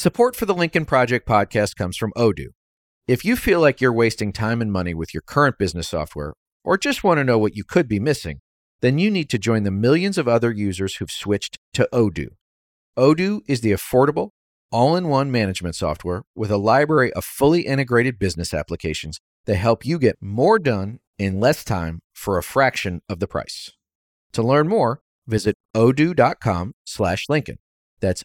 Support for the Lincoln Project podcast comes from Odoo. If you feel like you're wasting time and money with your current business software, or just want to know what you could be missing, then you need to join the millions of other users who've switched to Odoo. Odoo is the affordable, all-in-one management software with a library of fully integrated business applications that help you get more done in less time for a fraction of the price. To learn more, visit odoo.com/Lincoln. That's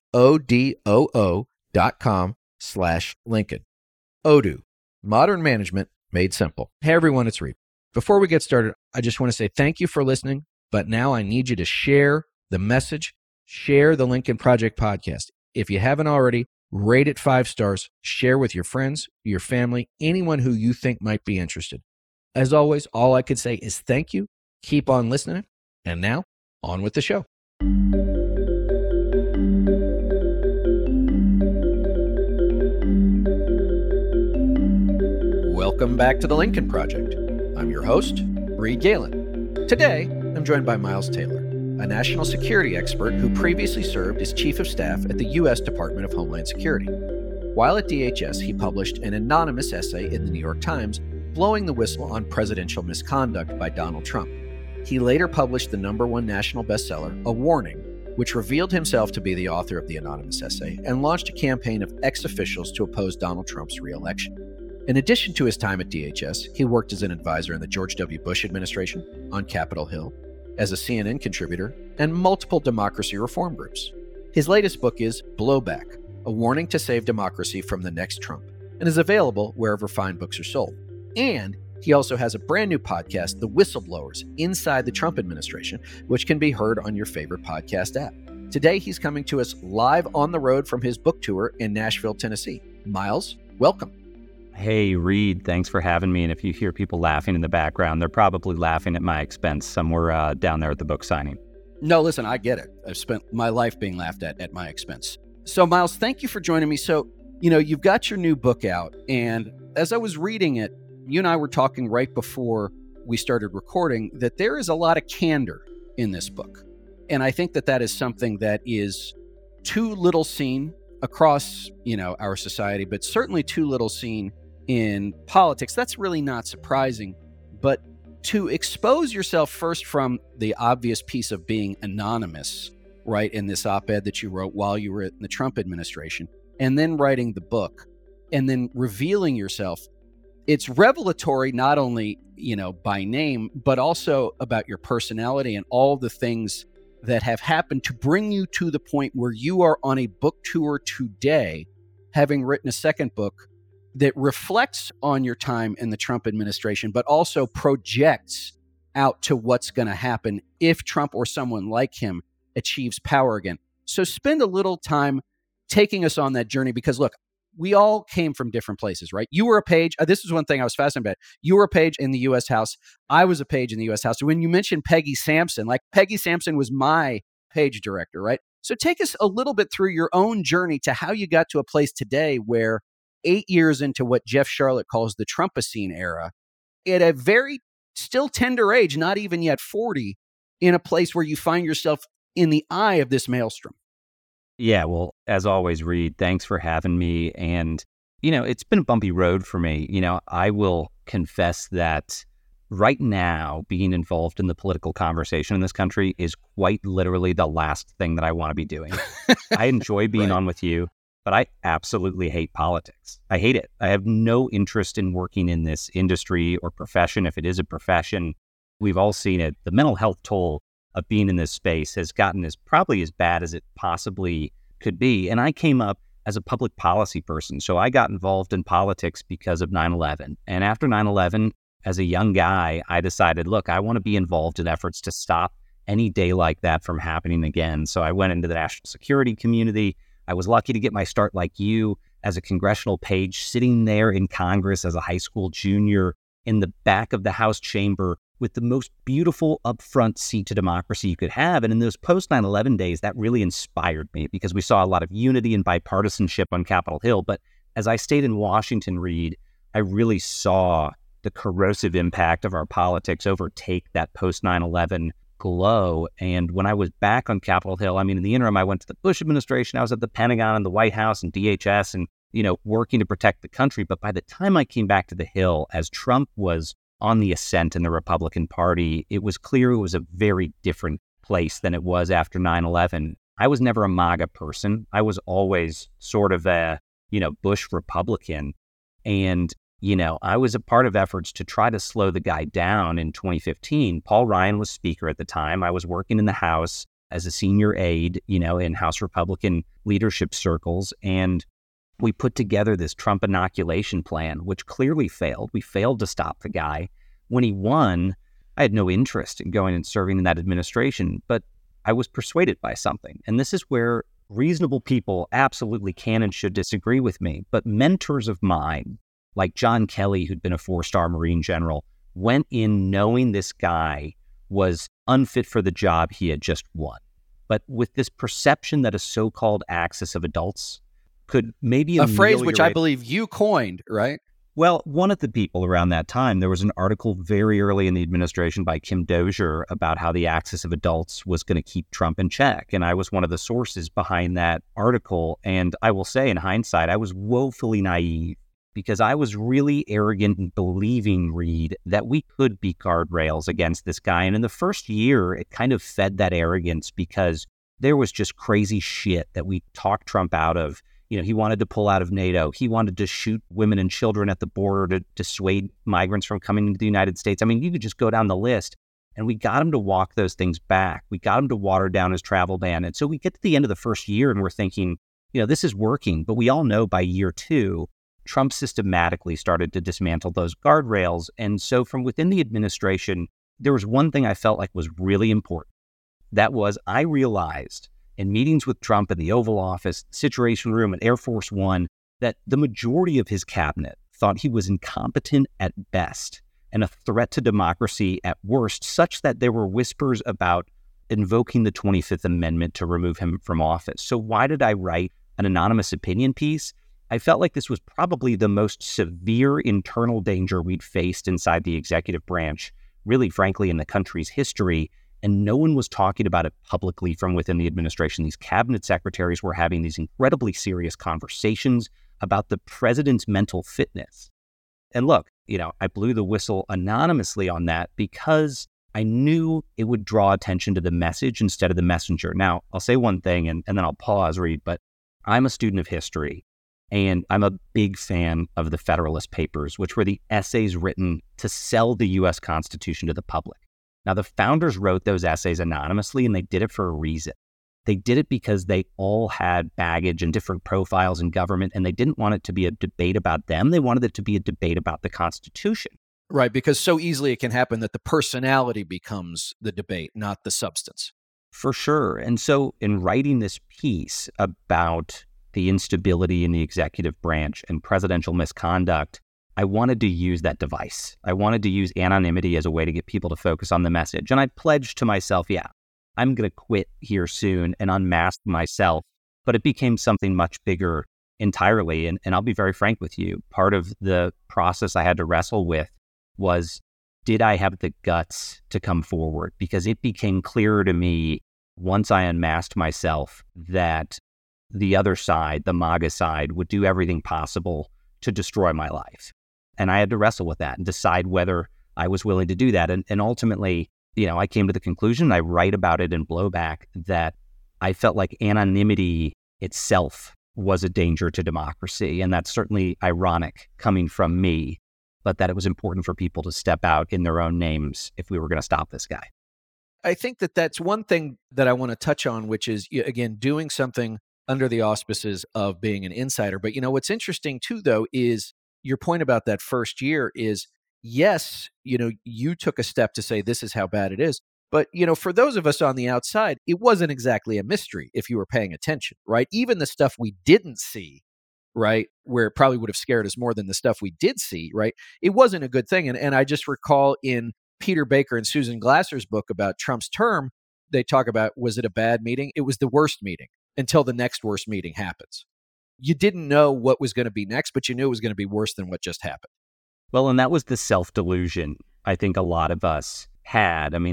odoo.com/Lincoln. Odoo, modern management made simple. Hey everyone, it's Reed. Before we get started, I just want to say thank you for listening, but now I need you to share the message, share the Lincoln Project podcast. If you haven't already, rate it 5 stars, share with your friends, your family, anyone who you think might be interested. As always, all I could say is thank you, keep on listening, and now, on with the show. Welcome back to the Lincoln Project. I'm your host, Reed Galen. Today, I'm joined by Miles Taylor, a national security expert who previously served as Chief of Staff at the U.S. Department of Homeland Security. While at DHS, he published an anonymous essay in the New York Times blowing the whistle on presidential misconduct by Donald Trump. He later published the #1 national bestseller, A Warning, which revealed himself to be the author of the anonymous essay and launched a campaign of ex-officials to oppose Donald Trump's re-election. In addition to his time at DHS, he worked as an advisor in the George W. Bush administration, on Capitol Hill, as a CNN contributor, and multiple democracy reform groups. His latest book is Blowback, A Warning to Save Democracy from the Next Trump, and is available wherever fine books are sold. And he also has a brand new podcast, The Whistleblowers, Inside the Trump Administration, which can be heard on your favorite podcast app. Today, he's coming to us live on the road from his book tour in Nashville, Tennessee. Miles, welcome. Hey, Reed, thanks for having me. And if you hear people laughing in the background, they're probably laughing at my expense somewhere down there at the book signing. No, listen, I get it. I've spent my life being laughed at my expense. So, Miles, thank you for joining me. So, you've got your new book out. And as I was reading it, you and I were talking right before we started recording that there is a lot of candor in this book. And I think that is something that is too little seen across, our society, but certainly too little seen in politics. That's really not surprising. But to expose yourself first from the obvious piece of being anonymous, right, in this op-ed that you wrote while you were in the Trump administration, and then writing the book, and then revealing yourself, it's revelatory not only, by name, but also about your personality and all the things that have happened to bring you to the point where you are on a book tour today, having written a second book that reflects on your time in the Trump administration, but also projects out to what's going to happen if Trump or someone like him achieves power again. So spend a little time taking us on that journey, because look, we all came from different places, right? You were a page. This is one thing I was fascinated about. You were a page in the U.S. House. I was a page in the U.S. House. When you mentioned Peggy Sampson, Peggy Sampson was my page director, right? So take us a little bit through your own journey to how you got to a place today where 8 years into what Jeff Sharlet calls the Trumpocene era, at a very still tender age, not even yet 40, in a place where you find yourself in the eye of this maelstrom. Yeah, well, as always, Reed, thanks for having me. And, it's been a bumpy road for me. I will confess that right now, being involved in the political conversation in this country is quite literally the last thing that I want to be doing. I enjoy being on with you, but I absolutely hate politics. I hate it. I have no interest in working in this industry or profession. If it is a profession, we've all seen it. The mental health toll of being in this space has gotten probably as bad as it possibly could be. And I came up as a public policy person. So I got involved in politics because of 9/11. And after 9/11, as a young guy, I decided, look, I want to be involved in efforts to stop any day like that from happening again. So I went into the national security community. I was lucky to get my start like you as a congressional page, sitting there in Congress as a high school junior in the back of the House chamber with the most beautiful upfront seat to democracy you could have. And in those post 9/11 days, that really inspired me because we saw a lot of unity and bipartisanship on Capitol Hill. But as I stayed in Washington, Reed, I really saw the corrosive impact of our politics overtake that post 9/11 glow. And when I was back on Capitol Hill, I mean, in the interim, I went to the Bush administration. I was at the Pentagon and the White House and DHS and, working to protect the country. But by the time I came back to the Hill, as Trump was on the ascent in the Republican Party, it was clear it was a very different place than it was after 9/11. I was never a MAGA person. I was always sort of a, Bush Republican. And, I was a part of efforts to try to slow the guy down in 2015. Paul Ryan was Speaker at the time. I was working in the House as a senior aide, in House Republican leadership circles. And we put together this Trump inoculation plan, which clearly failed. We failed to stop the guy. When he won, I had no interest in going and serving in that administration, but I was persuaded by something. And this is where reasonable people absolutely can and should disagree with me. But mentors of mine, like John Kelly, who'd been a 4-star Marine general, went in knowing this guy was unfit for the job he had just won. But with this perception that a so-called axis of adults could maybe a phrase which I believe you coined, right? Well, one of the people around that time, there was an article very early in the administration by Kim Dozier about how the axis of adults was going to keep Trump in check. And I was one of the sources behind that article. And I will say, in hindsight, I was woefully naive because I was really arrogant in believing, Reed, that we could be guardrails against this guy. And in the first year, it kind of fed that arrogance because there was just crazy shit that we talked Trump out of. He wanted to pull out of NATO. He wanted to shoot women and children at the border to dissuade migrants from coming into the United States. I mean, you could just go down the list. And we got him to walk those things back. We got him to water down his travel ban. And so we get to the end of the first year and we're thinking, this is working. But we all know by year 2, Trump systematically started to dismantle those guardrails. And so from within the administration, there was one thing I felt like was really important. That was I realized in meetings with Trump in the Oval Office, Situation Room at Air Force One, that the majority of his cabinet thought he was incompetent at best and a threat to democracy at worst, such that there were whispers about invoking the 25th Amendment to remove him from office. So why did I write an anonymous opinion piece? I felt like this was probably the most severe internal danger we'd faced inside the executive branch, really, frankly, in the country's history. And no one was talking about it publicly from within the administration. These cabinet secretaries were having these incredibly serious conversations about the president's mental fitness. And look, I blew the whistle anonymously on that because I knew it would draw attention to the message instead of the messenger. Now, I'll say one thing and then I'll pause, Reed, but I'm a student of history and I'm a big fan of the Federalist Papers, which were the essays written to sell the U.S. Constitution to the public. Now, the founders wrote those essays anonymously, and they did it for a reason. They did it because they all had baggage and different profiles in government, and they didn't want it to be a debate about them. They wanted it to be a debate about the Constitution. Right, because so easily it can happen that the personality becomes the debate, not the substance. For sure. And so in writing this piece about the instability in the executive branch and presidential misconduct, I wanted to use that device. I wanted to use anonymity as a way to get people to focus on the message. And I pledged to myself, I'm going to quit here soon and unmask myself. But it became something much bigger entirely. And I'll be very frank with you. Part of the process I had to wrestle with was, did I have the guts to come forward? Because it became clearer to me once I unmasked myself that the other side, the MAGA side, would do everything possible to destroy my life. And I had to wrestle with that and decide whether I was willing to do that. And ultimately, I came to the conclusion, I write about it in Blowback, that I felt like anonymity itself was a danger to democracy. And that's certainly ironic coming from me, but that it was important for people to step out in their own names if we were going to stop this guy. I think that that's one thing that I want to touch on, which is, again, doing something under the auspices of being an insider. But, what's interesting too, though, is your point about that first year is, yes, you took a step to say this is how bad it is. But, for those of us on the outside, it wasn't exactly a mystery if you were paying attention, right? Even the stuff we didn't see, right, where it probably would have scared us more than the stuff we did see, right? It wasn't a good thing. And I just recall in Peter Baker and Susan Glasser's book about Trump's term, they talk about, was it a bad meeting? It was the worst meeting until the next worst meeting happens. You didn't know what was going to be next, but you knew it was going to be worse than what just happened. Well, and that was the self-delusion I think a lot of us had. I mean,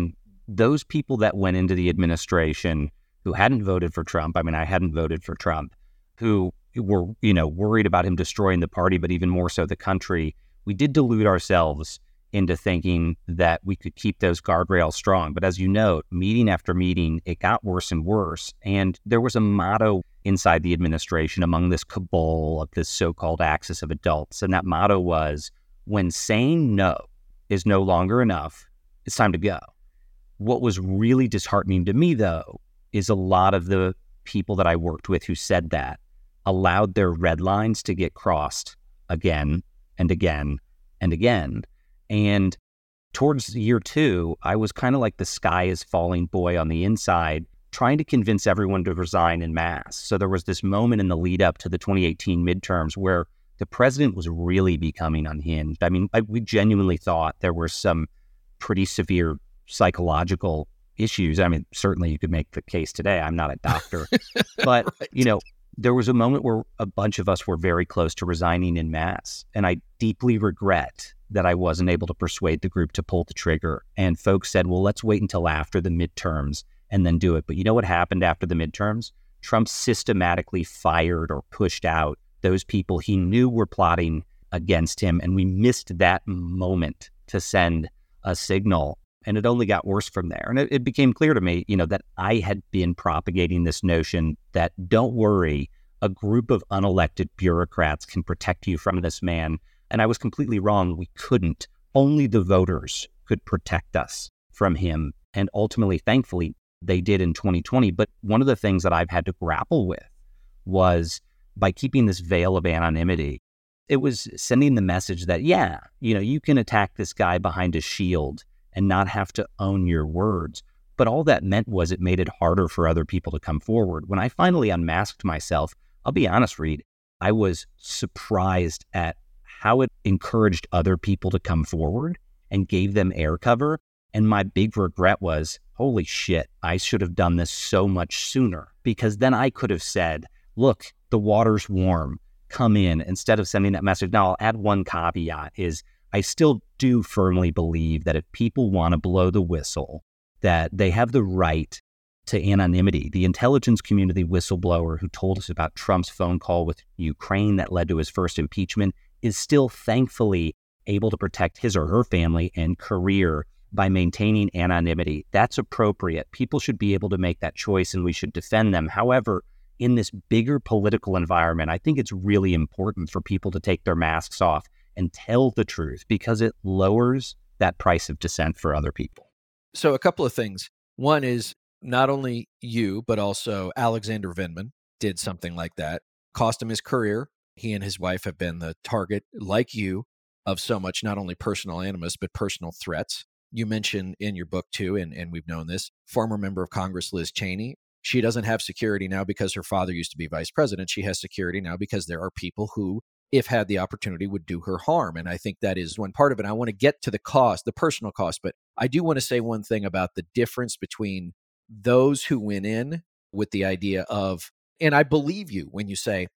those people that went into the administration who hadn't voted for Trump, I mean, I hadn't voted for Trump, who were, worried about him destroying the party, but even more so the country, we did delude ourselves into thinking that we could keep those guardrails strong. But as you know, meeting after meeting, it got worse and worse. And there was a motto inside the administration among this cabal of this so-called axis of adults. And that motto was, when saying no is no longer enough, it's time to go. What was really disheartening to me, though, is a lot of the people that I worked with who said that allowed their red lines to get crossed again and again and again. And towards year 2, I was kind of like the sky is falling boy on the inside, trying to convince everyone to resign en masse. So there was this moment in the lead up to the 2018 midterms where the president was really becoming unhinged. I mean, we genuinely thought there were some pretty severe psychological issues. I mean, certainly you could make the case today. I'm not a doctor, but Right. There was a moment where a bunch of us were very close to resigning en masse. And I deeply regret that I wasn't able to persuade the group to pull the trigger. And folks said, well, let's wait until after the midterms and then do it. But you know what happened after the midterms? Trump systematically fired or pushed out those people he knew were plotting against him. And we missed that moment to send a signal. And it only got worse from there. And it became clear to me, that I had been propagating this notion that, don't worry, a group of unelected bureaucrats can protect you from this man. And I was completely wrong. We couldn't. Only the voters could protect us from him. And ultimately, thankfully, they did in 2020. But one of the things that I've had to grapple with was, by keeping this veil of anonymity, it was sending the message that, you can attack this guy behind a shield and not have to own your words. But all that meant was it made it harder for other people to come forward. When I finally unmasked myself, I'll be honest, Reed, I was surprised at how it encouraged other people to come forward and gave them air cover. And my big regret was, holy shit, I should have done this so much sooner, because then I could have said, look, the water's warm, come in, instead of sending that message. Now, I'll add one caveat is, I still do firmly believe that if people want to blow the whistle, that they have the right to anonymity. The intelligence community whistleblower who told us about Trump's phone call with Ukraine that led to his first impeachment is still thankfully able to protect his or her family and career by maintaining anonymity. That's appropriate. People should be able to make that choice and we should defend them. However, in this bigger political environment, I think it's really important for people to take their masks off and tell the truth, because it lowers that price of dissent for other people. So a couple of things. One is, not only you, but also Alexander Vindman did something like that. Cost him his career. He and his wife have been the target, like you, of so much, not only personal animus, but personal threats. You mentioned in your book too, and we've known this, former member of Congress Liz Cheney. She doesn't have security now because her father used to be vice president. She has security now because there are people who, if had the opportunity, would do her harm. And I think that is one part of it. I want to get to the cost, the personal cost, but I do want to say one thing about the difference between those who went in with the idea of, and I believe you when you say,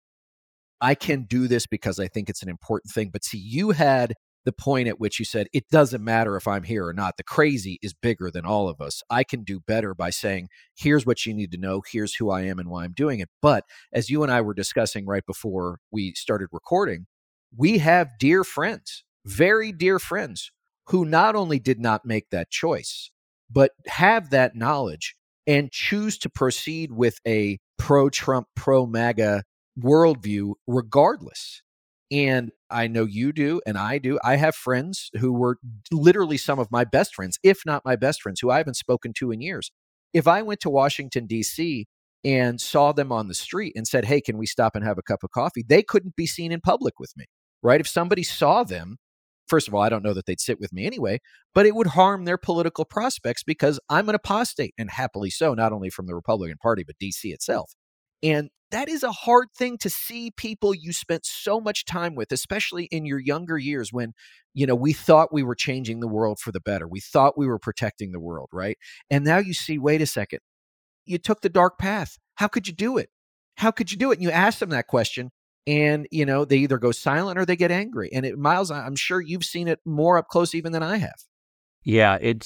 I can do this because I think it's an important thing. But see, you had the point at which you said, it doesn't matter if I'm here or not. The crazy is bigger than all of us. I can do better by saying, here's what you need to know. Here's who I am and why I'm doing it. But as you and I were discussing right before we started recording, we have dear friends, very dear friends, who not only did not make that choice, but have that knowledge and choose to proceed with a pro-Trump, pro-MAGA worldview regardless. And I know you do, and I do. I have friends who were literally some of my best friends, if not my best friends, who I haven't spoken to in years. If I went to Washington, D.C. and saw them on the street and said, hey, can we stop and have a cup of coffee? They couldn't be seen in public with me, right? If somebody saw them, first of all, I don't know that they'd sit with me anyway, but it would harm their political prospects because I'm an apostate, and happily so, not only from the Republican Party, but D.C. itself. And that is a hard thing to see people you spent so much time with, especially in your younger years when, we thought we were changing the world for the better. We thought we were protecting the world, right? And now you see, wait a second, you took the dark path. How could you do it? How could you do it? And you ask them that question and, they either go silent or they get angry. And Miles, I'm sure you've seen it more up close even than I have. Yeah, it's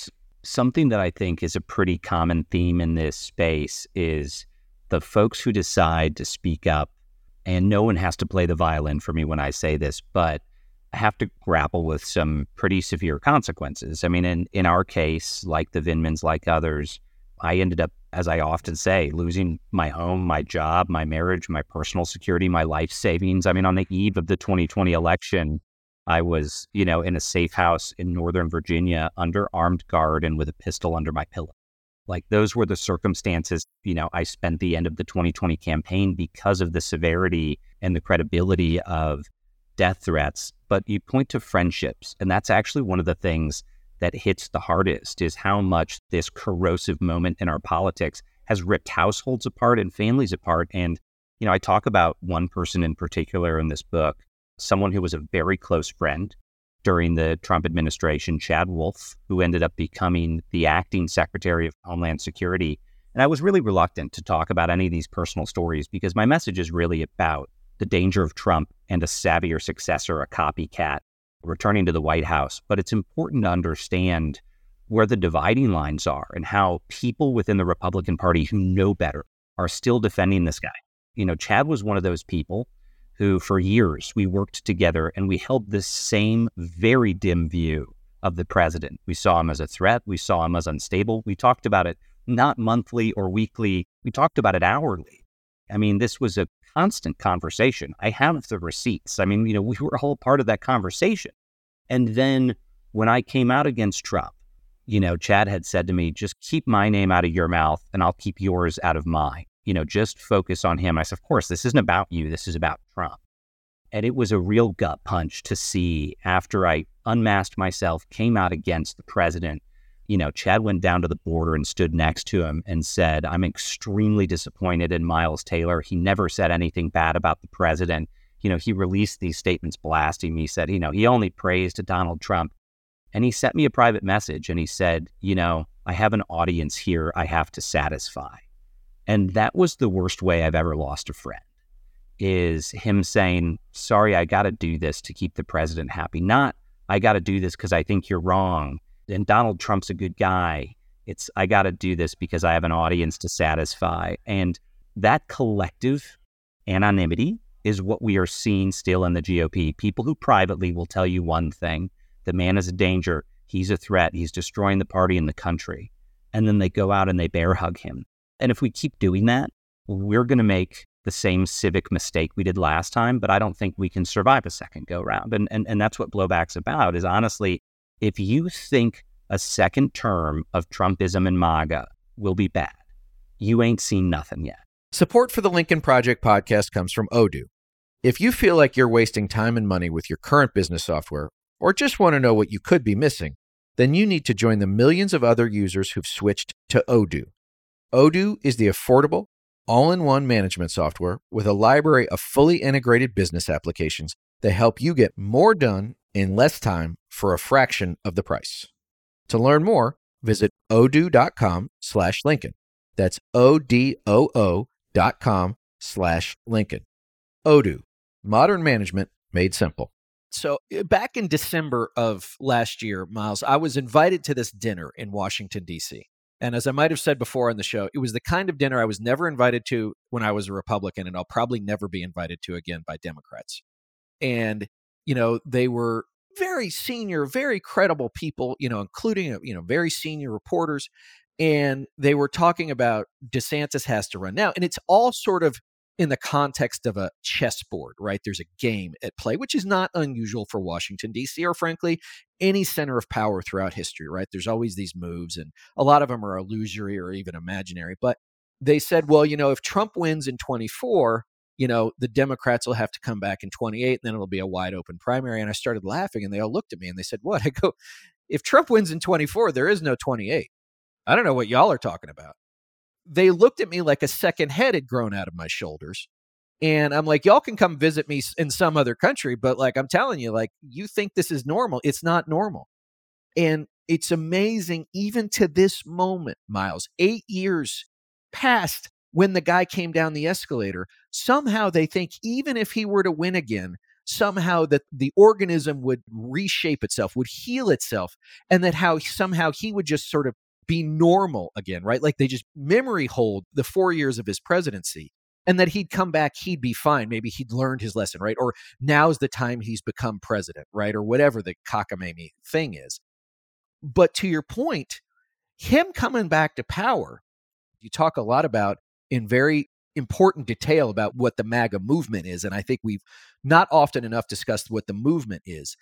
Something that I think is a pretty common theme in this space is the folks who decide to speak up, and no one has to play the violin for me when I say this, but I have to grapple with some pretty severe consequences. I mean, in our case, like the Vindmans, like others, I ended up, as I often say, losing my home, my job, my marriage, my personal security, my life savings. I mean, on the eve of the 2020 election, I was, in a safe house in Northern Virginia under armed guard and with a pistol under my pillow. Like, those were the circumstances, I spent the end of the 2020 campaign because of the severity and the credibility of death threats. But you point to friendships, and that's actually one of the things that hits the hardest, is how much this corrosive moment in our politics has ripped households apart and families apart. And, I talk about one person in particular in this book, someone who was a very close friend during the Trump administration, Chad Wolf, who ended up becoming the acting Secretary of Homeland Security. And I was really reluctant to talk about any of these personal stories because my message is really about the danger of Trump and a savvier successor, a copycat, returning to the White House. But it's important to understand where the dividing lines are and how people within the Republican Party who know better are still defending this guy. Chad was one of those people who for years we worked together and we held this same very dim view of the president. We saw him as a threat. We saw him as unstable. We talked about it not monthly or weekly. We talked about it hourly. I mean, this was a constant conversation. I have the receipts. I mean, we were a whole part of that conversation. And then when I came out against Trump, Chad had said to me, just keep my name out of your mouth and I'll keep yours out of mine. Just focus on him. I said, of course, this isn't about you. This is about Trump. And it was a real gut punch to see after I unmasked myself, came out against the president. Chad went down to the border and stood next to him and said, I'm extremely disappointed in Miles Taylor. He never said anything bad about the president. He released these statements blasting me. He said, he only praised Donald Trump. And he sent me a private message and he said, I have an audience here I have to satisfy. And that was the worst way I've ever lost a friend, is him saying, sorry, I got to do this to keep the president happy. Not, I got to do this because I think you're wrong. And Donald Trump's a good guy. It's, I got to do this because I have an audience to satisfy. And that collective anonymity is what we are seeing still in the GOP. People who privately will tell you one thing, the man is a danger, he's a threat, he's destroying the party and the country. And then they go out and they bear hug him. And if we keep doing that, we're going to make the same civic mistake we did last time, but I don't think we can survive a second go round. And that's what blowback's about, is honestly, if you think a second term of Trumpism and MAGA will be bad, you ain't seen nothing yet. Support for the Lincoln Project podcast comes from Odoo. If you feel like you're wasting time and money with your current business software, or just want to know what you could be missing, then you need to join the millions of other users who've switched to Odoo. Odoo is the affordable, all-in-one management software with a library of fully integrated business applications that help you get more done in less time for a fraction of the price. To learn more, visit odoo.com/Lincoln. That's odoo.com/Lincoln. Odoo, modern management made simple. So back in December of last year, Miles, I was invited to this dinner in Washington, D.C. And as I might have said before on the show, it was the kind of dinner I was never invited to when I was a Republican, and I'll probably never be invited to again by Democrats. And, they were very senior, very credible people, including, very senior reporters. And they were talking about DeSantis has to run now. And it's all sort of in the context of a chessboard, right? There's a game at play, which is not unusual for Washington, D.C., or frankly, any center of power throughout history, right? There's always these moves, and a lot of them are illusory or even imaginary. But they said, well, if Trump wins in 24, the Democrats will have to come back in 28, and then it'll be a wide open primary. And I started laughing, and they all looked at me and they said, what? I go, if Trump wins in 24, there is no 28. I don't know what y'all are talking about. They looked at me like a second head had grown out of my shoulders. And I'm like, y'all can come visit me in some other country, but I'm telling you, you think this is normal. It's not normal. And it's amazing, even to this moment, Miles, 8 years past when the guy came down the escalator, somehow they think even if he were to win again, somehow that the organism would reshape itself, would heal itself, and that how somehow he would just sort of be normal again, right? Like they just memory hold the 4 years of his presidency, and that he'd come back, he'd be fine. Maybe he'd learned his lesson, right? Or now's the time he's become president, right? Or whatever the cockamamie thing is. But to your point, him coming back to power, you talk a lot about in very important detail about what the MAGA movement is. And I think we've not often enough discussed what the movement is,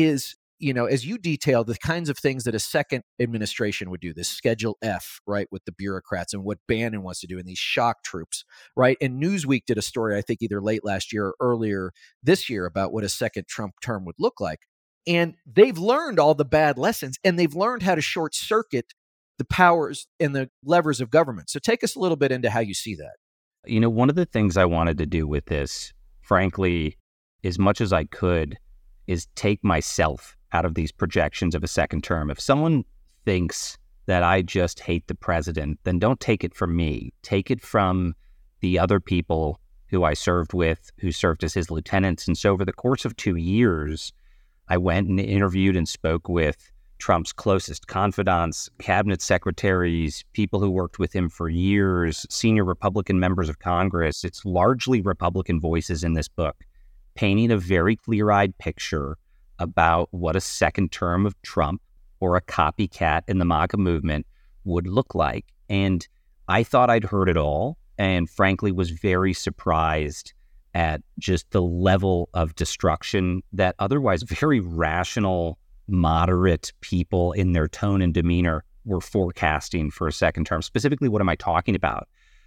as you detail the kinds of things that a second administration would do, this Schedule F, right, with the bureaucrats and what Bannon wants to do and these shock troops, right? And Newsweek did a story, I think either late last year or earlier this year about what a second Trump term would look like. And they've learned all the bad lessons, and they've learned how to short circuit the powers and the levers of government. So take us a little bit into how you see that. One of the things I wanted to do with this, frankly, as much as I could, is take myself out of these projections of a second term. If someone thinks that I just hate the president, then don't take it from me. Take it from the other people who I served with, who served as his lieutenants. And so over the course of 2 years, I went and interviewed and spoke with Trump's closest confidants, cabinet secretaries, people who worked with him for years, senior Republican members of Congress. It's largely Republican voices in this book, painting a very clear-eyed picture about what a second term of Trump or a copycat in the MAGA movement would look like. And I thought I'd heard it all, and frankly was very surprised at just the level of destruction that otherwise very rational, moderate people in their tone and demeanor were forecasting for a second term. Specifically, what am I talking about?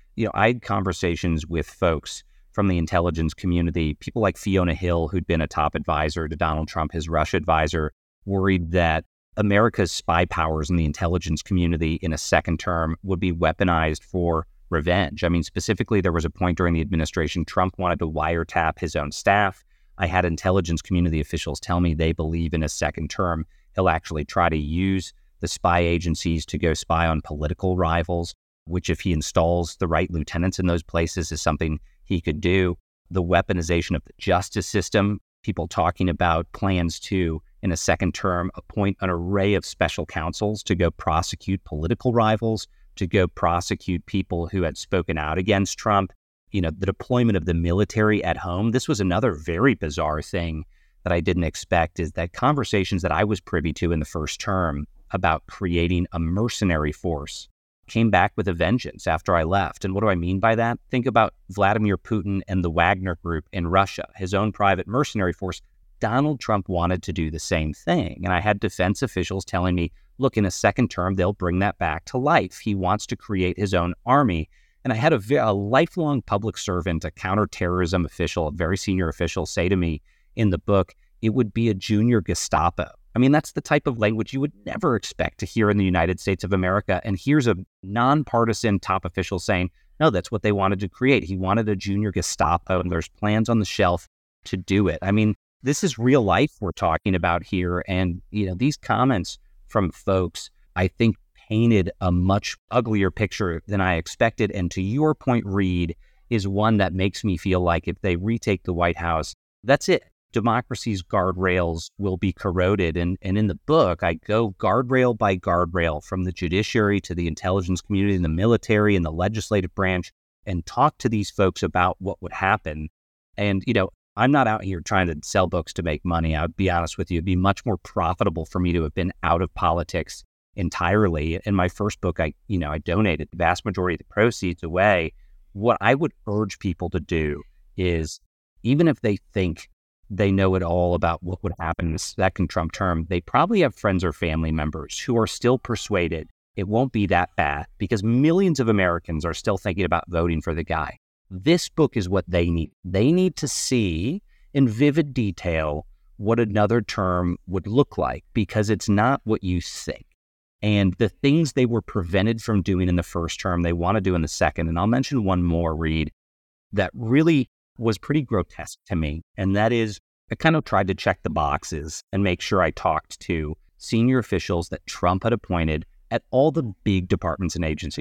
I had conversations with folks from the intelligence community, people like Fiona Hill, who'd been a top advisor to Donald Trump, his Russia advisor, worried that America's spy powers in the intelligence community in a second term would be weaponized for revenge. I mean, specifically, there was a point during the administration, Trump wanted to wiretap his own staff. I had intelligence community officials tell me they believe in a second term, he'll actually try to use the spy agencies to go spy on political rivals, which if he installs the right lieutenants in those places is something he could do. The weaponization of the justice system, people talking about plans to, in a second term, appoint an array of special counsels to go prosecute political rivals, to go prosecute people who had spoken out against Trump. The deployment of the military at home. This was another very bizarre thing that I didn't expect, is that conversations that I was privy to in the first term about creating a mercenary force came back with a vengeance after I left. And what do I mean by that? Think about Vladimir Putin and the Wagner Group in Russia, his own private mercenary force. Donald Trump wanted to do the same thing. And I had defense officials telling me, look, in a second term, they'll bring that back to life. He wants to create his own army. And I had a lifelong public servant, a counterterrorism official, a very senior official, say to me in the book, it would be a junior Gestapo. I mean, that's the type of language you would never expect to hear in the United States of America. And here's a nonpartisan top official saying, no, that's what they wanted to create. He wanted a junior Gestapo, and there's plans on the shelf to do it. I mean, this is real life we're talking about here. And, these comments from folks, I think, painted a much uglier picture than I expected. And to your point, Reed, is one that makes me feel like if they retake the White House, that's it. Democracy's guardrails will be corroded. And in the book, I go guardrail by guardrail, from the judiciary to the intelligence community and the military and the legislative branch, and talk to these folks about what would happen. And, I'm not out here trying to sell books to make money. I'll be honest with you. It'd be much more profitable for me to have been out of politics entirely. In my first book, I donated the vast majority of the proceeds away. What I would urge people to do is, even if they think they know it all about what would happen in the second Trump term, they probably have friends or family members who are still persuaded it won't be that bad, because millions of Americans are still thinking about voting for the guy. This book is what they need. They need to see in vivid detail what another term would look like, because it's not what you think. And the things they were prevented from doing in the first term, they want to do in the second. And I'll mention one more, Reed, that really was pretty grotesque to me. And that is, I kind of tried to check the boxes and make sure I talked to senior officials that Trump had appointed at all the big departments and agencies.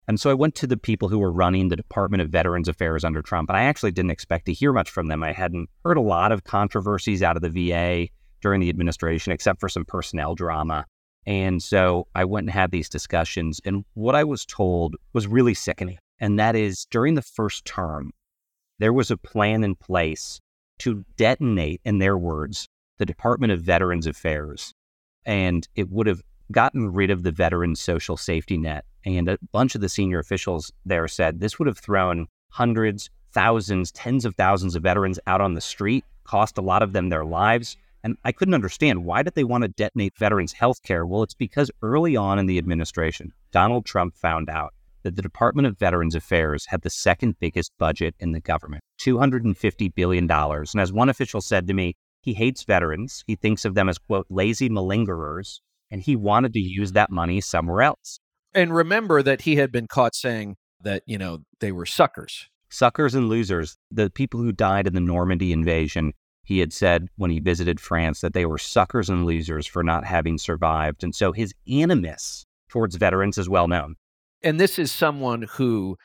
And so I went to the people who were running the Department of Veterans Affairs under Trump, and I actually didn't expect to hear much from them. I hadn't heard a lot of controversies out of the VA during the administration, except for some personnel drama. And so I went and had these discussions, and what I was told was really sickening. And that is, during the first term, there was a plan in place to detonate, in their words, the Department of Veterans Affairs. And it would have gotten rid of the veterans' social safety net. And a bunch of the senior officials there said this would have thrown hundreds, thousands, tens of thousands of veterans out on the street, cost a lot of them their lives. And I couldn't understand, why did they want to detonate veterans' health care? Well, it's because early on in the administration, Donald Trump found out that the Department of Veterans Affairs had the second biggest budget in the government, $250 billion. And as one official said to me, he hates veterans. He thinks of them as, quote, lazy malingerers, and he wanted to use that money somewhere else. And remember that he had been caught saying that, they were suckers. Suckers and losers. The people who died in the Normandy invasion, he had said when he visited France that they were suckers and losers for not having survived. And so his animus towards veterans is well known. And this is someone who,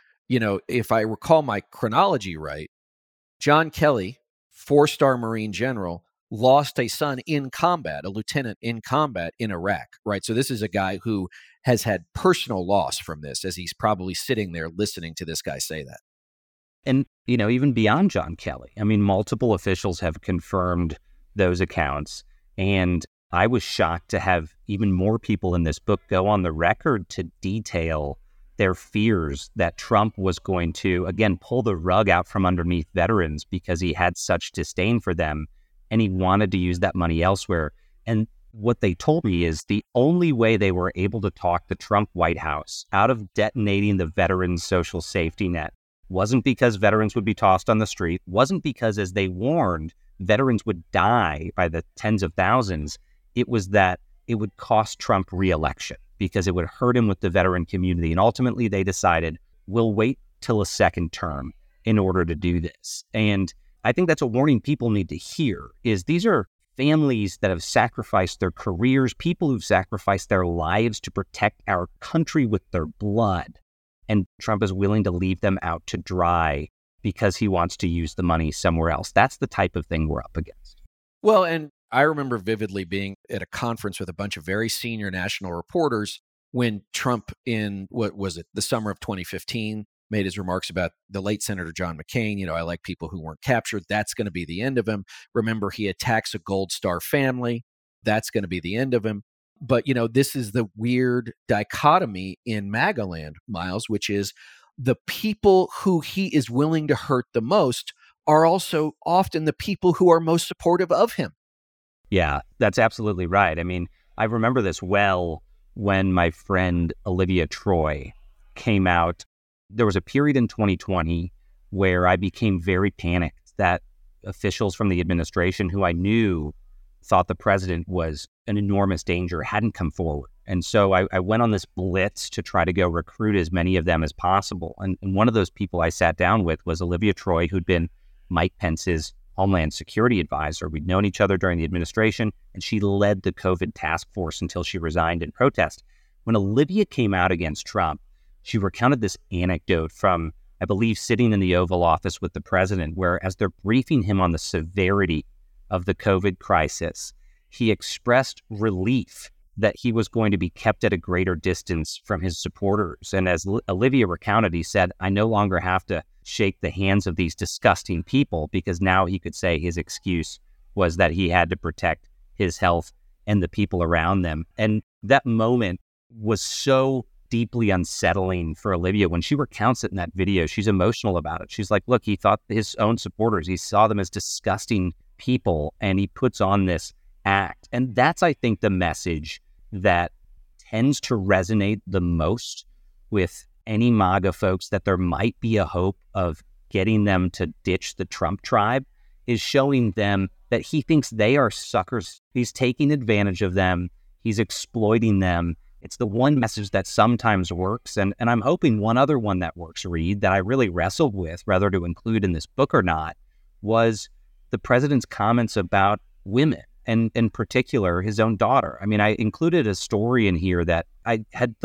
if I recall my chronology right, John Kelly, 4-star Marine general, lost a son in combat, a lieutenant in combat in Iraq, right? So this is a guy who has had personal loss from this, as he's probably sitting there listening to this guy say that. And, even beyond John Kelly, multiple officials have confirmed those accounts. And I was shocked to have even more people in this book go on the record to detail their fears that Trump was going to, again, pull the rug out from underneath veterans because he had such disdain for them and he wanted to use that money elsewhere. And what they told me is the only way they were able to talk the Trump White House out of detonating the veterans' social safety net wasn't because veterans would be tossed on the street, wasn't because, as they warned, veterans would die by the tens of thousands. It was that it would cost Trump re-election because it would hurt him with the veteran community. And ultimately, they decided, we'll wait till a second term in order to do this. And I think that's a warning people need to hear, is these are families that have sacrificed their careers, people who've sacrificed their lives to protect our country with their blood. And Trump is willing to leave them out to dry because he wants to use the money somewhere else. That's the type of thing we're up against. Well, and I remember vividly being at a conference with a bunch of very senior national reporters when Trump, in, the summer of 2015, made his remarks about the late Senator John McCain. I like people who weren't captured. That's going to be the end of him. Remember, he attacks a Gold Star family. That's going to be the end of him. But, this is the weird dichotomy in MAGA land, Miles, which is the people who he is willing to hurt the most are also often the people who are most supportive of him. Yeah, that's absolutely right. I remember this well when my friend Olivia Troy came out. There was a period in 2020 where I became very panicked that officials from the administration who I knew thought the president was an enormous danger hadn't come forward. And so I went on this blitz to try to go recruit as many of them as possible. And one of those people I sat down with was Olivia Troy, who'd been Mike Pence's Homeland Security advisor. We'd known each other during the administration, and she led the COVID task force until she resigned in protest. When Olivia came out against Trump, she recounted this anecdote from, I believe, sitting in the Oval Office with the president, where as they're briefing him on the severity of the COVID crisis, he expressed relief that he was going to be kept at a greater distance from his supporters. And as Olivia recounted, he said, I no longer have to shake the hands of these disgusting people, because now he could say his excuse was that he had to protect his health and the people around them. And that moment was so deeply unsettling for Olivia. When she recounts it in that video, she's emotional about it. She's like, look, he thought his own supporters, he saw them as disgusting people, and he puts on this act. And that's, I think, the message that tends to resonate the most with any MAGA folks, that there might be a hope of getting them to ditch the Trump tribe, is showing them that he thinks they are suckers. He's taking advantage of them. He's exploiting them. It's the one message that sometimes works. And I'm hoping one other one that works, Reed, that I really wrestled with whether to include in this book or not, was the president's comments about women, and in particular, his own daughter. I included a story in here that I had thought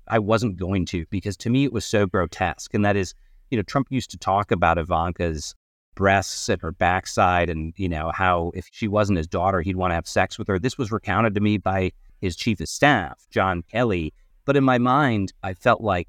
I wasn't going to, because to me it was so grotesque. And that is, Trump used to talk about Ivanka's breasts and her backside and, how if she wasn't his daughter, he'd want to have sex with her. This was recounted to me by his chief of staff, John Kelly. But in my mind, I felt like,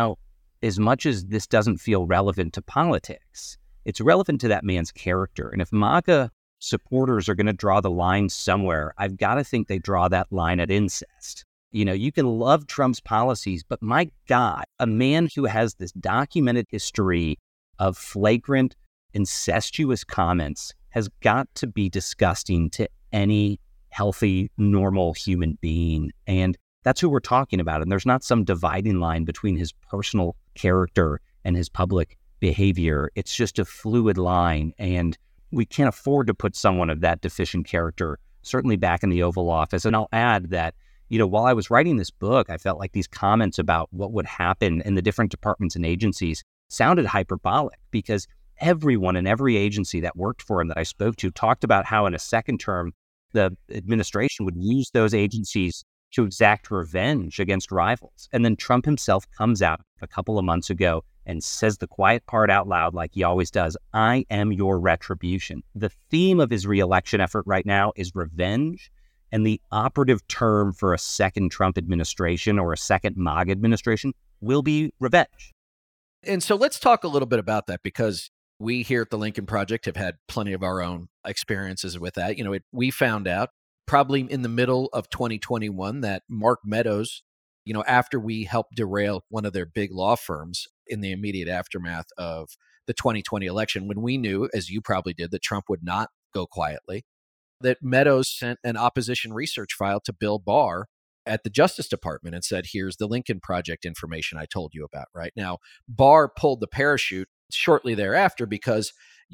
as much as this doesn't feel relevant to politics, it's relevant to that man's character. And if MAGA supporters are going to draw the line somewhere, I've got to think they draw that line at incest. You can love Trump's policies, but my God, a man who has this documented history of flagrant, incestuous comments has got to be disgusting to any healthy, normal human being. And that's who we're talking about. And there's not some dividing line between his personal character and his public behavior. It's just a fluid line. And we can't afford to put someone of that deficient character, certainly back in the Oval Office. And I'll add that, while I was writing this book, I felt like these comments about what would happen in the different departments and agencies sounded hyperbolic, because everyone in every agency that worked for him that I spoke to talked about how in a second term, the administration would use those agencies to exact revenge against rivals. And then Trump himself comes out a couple of months ago and says the quiet part out loud like he always does, I am your retribution. The theme of his reelection effort right now is revenge, and the operative term for a second Trump administration or a second MAGA administration will be revenge. And so let's talk a little bit about that, because we here at the Lincoln Project have had plenty of our own experiences with that. We found out probably in the middle of 2021 that Mark Meadows, after we helped derail one of their big law firms in the immediate aftermath of the 2020 election, when we knew, as you probably did, that Trump would not go quietly, that Meadows sent an opposition research file to Bill Barr at the Justice Department and said, here's the Lincoln Project information I told you about. Right now, Barr pulled the parachute shortly thereafter because,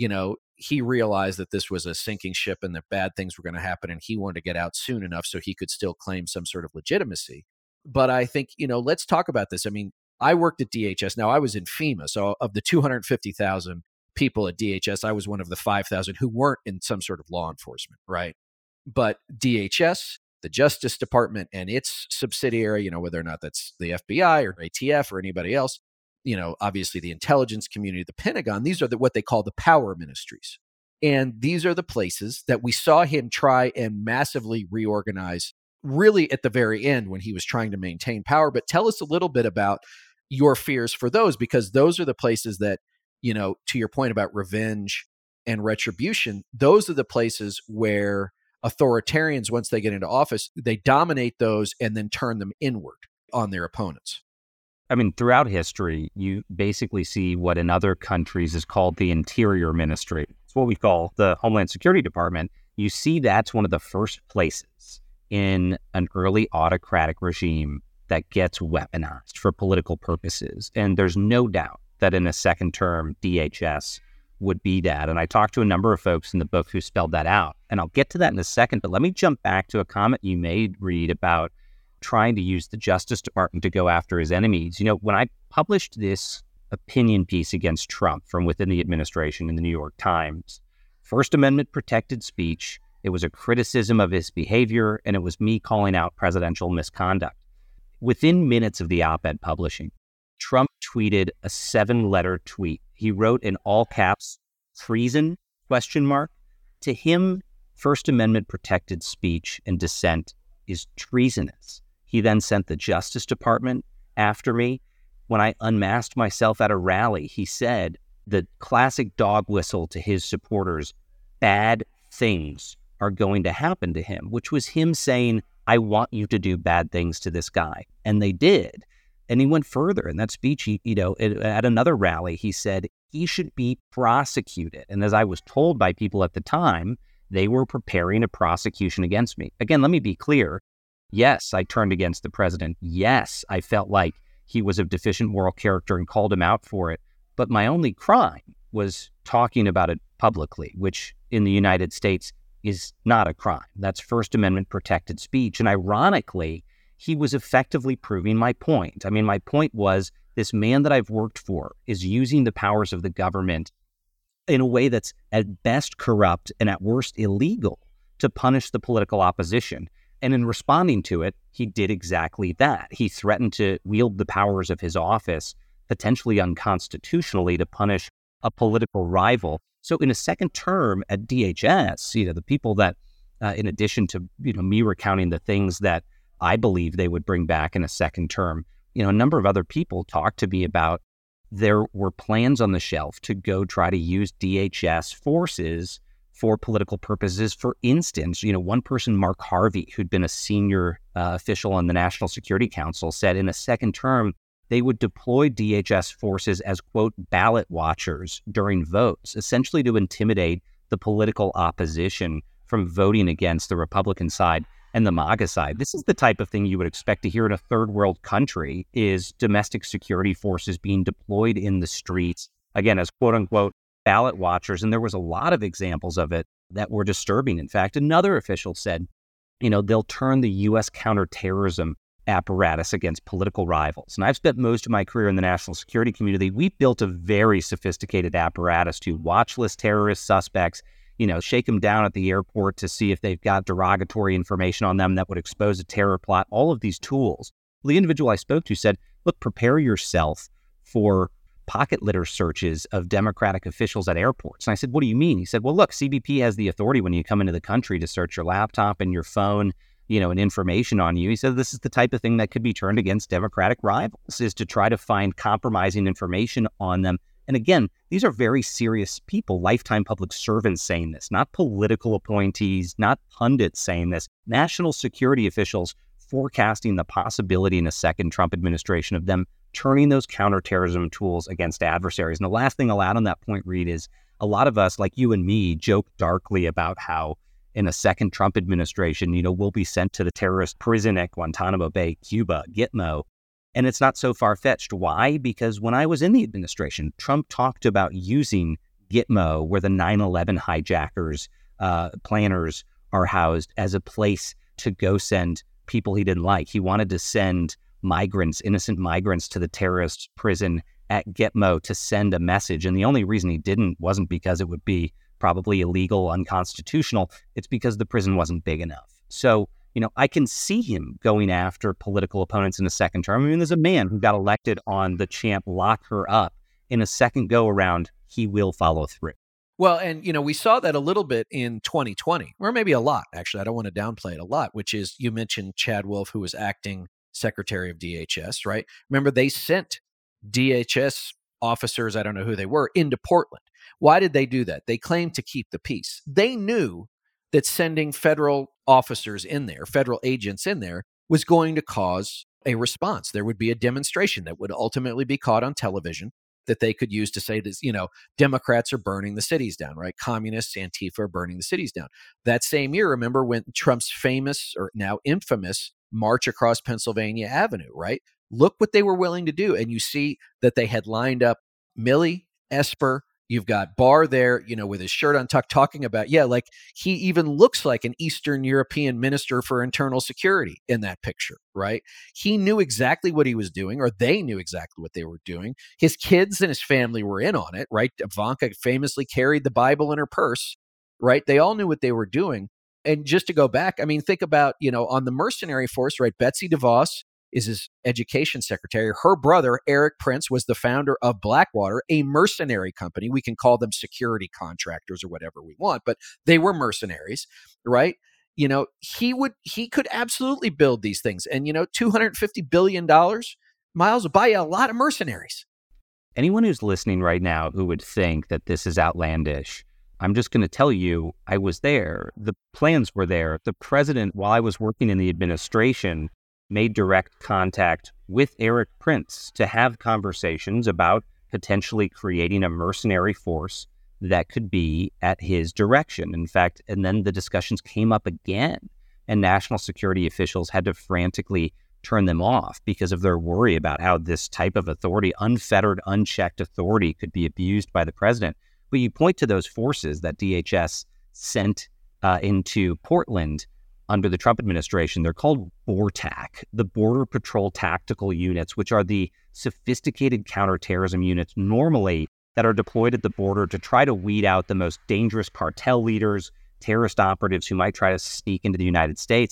he realized that this was a sinking ship and that bad things were going to happen, and he wanted to get out soon enough so he could still claim some sort of legitimacy. But I think, let's talk about this. I mean, I worked at DHS. Now, I was in FEMA. So of the 250,000 people at DHS, I was one of the 5,000 who weren't in some sort of law enforcement, right? But DHS, the Justice Department and its subsidiary, whether or not that's the FBI or ATF or anybody else, obviously the intelligence community, the Pentagon, these are what they call the power ministries. And these are the places that we saw him try and massively reorganize really at the very end when he was trying to maintain power. But tell us a little bit about your fears for those, because those are the places that, to your point about revenge and retribution, those are the places where authoritarians, once they get into office, they dominate those and then turn them inward on their opponents. I mean, throughout history, you basically see what in other countries is called the Interior Ministry. It's what we call the Homeland Security Department. You see that's one of the first places in an early autocratic regime that gets weaponized for political purposes. And there's no doubt that in a second term, DHS would be that. And I talked to a number of folks in the book who spelled that out. And I'll get to that in a second, but let me jump back to a comment you made, Reed, about trying to use the Justice Department to go after his enemies. When I published this opinion piece against Trump from within the administration in the New York Times, First Amendment protected speech, it was a criticism of his behavior, and it was me calling out presidential misconduct. Within minutes of the op-ed publishing, Trump tweeted a 7-letter tweet. He wrote in all caps, treason, ? To him, First Amendment protected speech and dissent is treasonous. He then sent the Justice Department after me. When I unmasked myself at a rally, he said the classic dog whistle to his supporters, bad things are going to happen to him, which was him saying, I want you to do bad things to this guy. And they did. And he went further in that speech. At another rally, he said he should be prosecuted. And as I was told by people at the time, they were preparing a prosecution against me. Again, let me be clear. Yes, I turned against the president. Yes, I felt like he was of deficient moral character and called him out for it. But my only crime was talking about it publicly, which in the United States is not a crime. That's First Amendment protected speech. And ironically, he was effectively proving my point. I mean, my point was this man that I've worked for is using the powers of the government in a way that's at best corrupt and at worst illegal to punish the political opposition. And in responding to it, he did exactly that. He threatened to wield the powers of his office, potentially unconstitutionally, to punish a political rival. So in a second term at DHS, the people that, in addition to, me recounting the things that I believe they would bring back in a second term, a number of other people talked to me about there were plans on the shelf to go try to use DHS forces for political purposes. For instance, one person, Mark Harvey, who'd been a senior official on the National Security Council, said in a second term, they would deploy DHS forces as, quote, ballot watchers during votes, essentially to intimidate the political opposition from voting against the Republican side and the MAGA side. This is the type of thing you would expect to hear in a third world country, is domestic security forces being deployed in the streets, again, as, quote unquote, ballot watchers. And there was a lot of examples of it that were disturbing. In fact, another official said, they'll turn the U.S. counterterrorism apparatus against political rivals. And I've spent most of my career in the national security community. We built a very sophisticated apparatus to watch list terrorist suspects, shake them down at the airport to see if they've got derogatory information on them that would expose a terror plot, all of these tools. The individual I spoke to said, look, prepare yourself for pocket litter searches of Democratic officials at airports. And I said, what do you mean? He said, well, look, CBP has the authority when you come into the country to search your laptop and your phone, and information on you. He said, this is the type of thing that could be turned against Democratic rivals, is to try to find compromising information on them. And again, these are very serious people, lifetime public servants saying this, not political appointees, not pundits saying this, national security officials forecasting the possibility in a second Trump administration of them turning those counterterrorism tools against adversaries. And the last thing I'll add on that point, Reed, is a lot of us, like you and me, joke darkly about how in a second Trump administration, we'll be sent to the terrorist prison at Guantanamo Bay, Cuba, Gitmo. And it's not so far-fetched. Why? Because when I was in the administration, Trump talked about using Gitmo, where the 9/11 hijackers, planners are housed, as a place to go send people he didn't like. He wanted to send migrants, innocent migrants, to the terrorist prison at Gitmo to send a message. And the only reason he didn't wasn't because it would be probably illegal, unconstitutional. It's because the prison wasn't big enough. So, I can see him going after political opponents in a second term. I mean, there's a man who got elected on the chant, lock her up. In a second go around, he will follow through. Well, and, we saw that a little bit in 2020, or maybe a lot, actually. I don't want to downplay it a lot, which is, you mentioned Chad Wolf, who was acting Secretary of DHS, right? Remember, they sent DHS officers, I don't know who they were, into Portland. Why did they do that? They claimed to keep the peace. They knew that sending federal officers in there, federal agents in there, was going to cause a response. There would be a demonstration that would ultimately be caught on television that they could use to say this, Democrats are burning the cities down, right? Communists, Antifa are burning the cities down. That same year, remember when Trump's famous, or now infamous, march across Pennsylvania Avenue, right? Look what they were willing to do. And you see that they had lined up Milley, Esper. You've got Barr there, with his shirt untucked, talking about, like he even looks like an Eastern European minister for internal security in that picture, right? He knew exactly what he was doing, or they knew exactly what they were doing. His kids and his family were in on it, right? Ivanka famously carried the Bible in her purse, right? They all knew what they were doing. And just to go back, I mean, think about, on the mercenary force, right? Betsy DeVos is his education secretary. Her brother, Eric Prince, was the founder of Blackwater, a mercenary company. We can call them security contractors or whatever we want, but they were mercenaries, right? He could absolutely build these things. And, $250 billion, Miles, will buy you a lot of mercenaries. Anyone who's listening right now who would think that this is outlandish, I'm just going to tell you, I was there. The plans were there. The president, while I was working in the administration, made direct contact with Eric Prince to have conversations about potentially creating a mercenary force that could be at his direction. In fact, and then the discussions came up again, and national security officials had to frantically turn them off because of their worry about how this type of authority, unfettered, unchecked authority, could be abused by the president. But you point to those forces that DHS sent into Portland under the Trump administration. They're called BORTAC, the Border Patrol Tactical Units, which are the sophisticated counterterrorism units normally that are deployed at the border to try to weed out the most dangerous cartel leaders, terrorist operatives who might try to sneak into the United States. And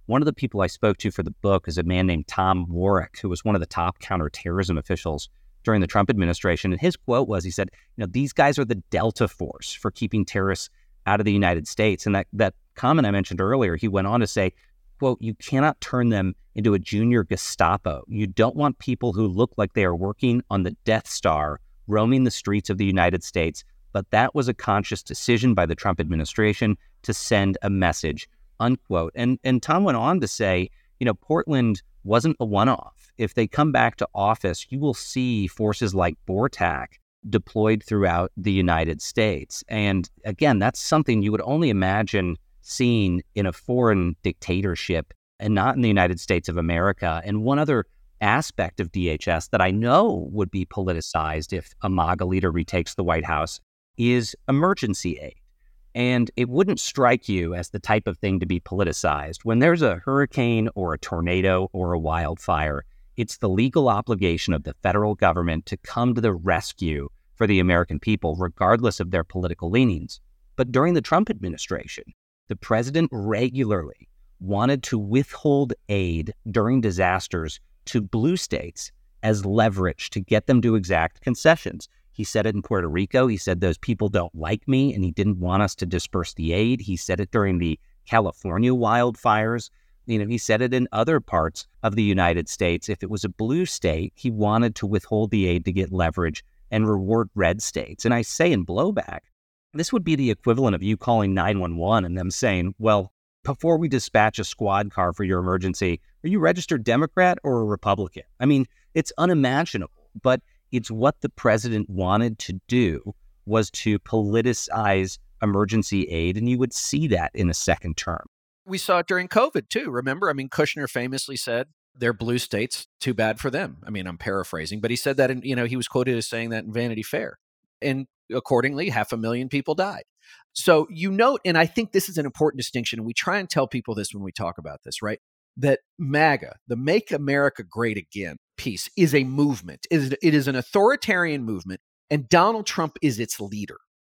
one of the people I spoke to for the book is a man named Tom Warwick, who was one of the top counterterrorism officials during the Trump administration. And his quote was, he said, these guys are the Delta Force for keeping terrorists out of the United States. And that comment I mentioned earlier, he went on to say, quote, you cannot turn them into a junior Gestapo. You don't want people who look like they are working on the Death Star roaming the streets of the United States. But that was a conscious decision by the Trump administration to send a message, unquote. And Tom went on to say, Portland wasn't a one-off. If they come back to office, you will see forces like BORTAC deployed throughout the United States. And again, that's something you would only imagine seeing in a foreign dictatorship and not in the United States of America. And one other aspect of DHS that I know would be politicized if a MAGA leader retakes the White House is emergency aid. And it wouldn't strike you as the type of thing to be politicized. When there's a hurricane or a tornado or a wildfire, it's the legal obligation of the federal government to come to the rescue for the American people, regardless of their political leanings. But during the Trump administration, the president regularly wanted to withhold aid during disasters to blue states as leverage to get them to exact concessions. He said it in Puerto Rico. He said those people don't like me, and he didn't want us to disperse the aid. He said it during the California wildfires. He said it in other parts of the United States. If it was a blue state, he wanted to withhold the aid to get leverage and reward red states. And I say in blowback, this would be the equivalent of you calling 911 and them saying, well, before we dispatch a squad car for your emergency, are you registered Democrat or a Republican? I mean, it's unimaginable, but it's what the president wanted to do, was to politicize emergency aid, and you would see that in a second term. We saw it during COVID too, remember? I mean, Kushner famously said, they're blue states, too bad for them. I mean, I'm paraphrasing, but he said that, he was quoted as saying that in Vanity Fair. And accordingly, 500,000 people died. So you note, and I think this is an important distinction, and we try and tell people this when we talk about this, right? That MAGA, the Make America Great Again piece, is a movement. It is an authoritarian movement, and Donald Trump is its leader.